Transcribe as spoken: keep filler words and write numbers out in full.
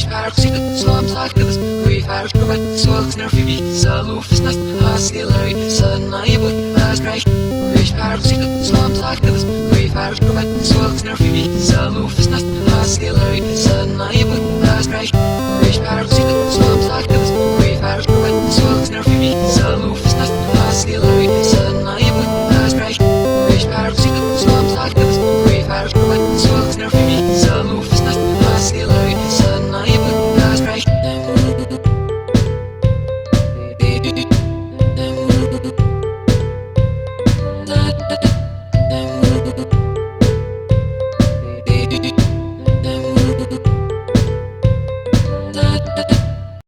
Parksida, slums like this, we are provided swords near Phoebe, Salufis nest, Hasilary, Sun Naibu, as crash. We Parksida, slums like this, we are provided swords near Phoebe, Salufis nest, Hasilary, Sun Naibu.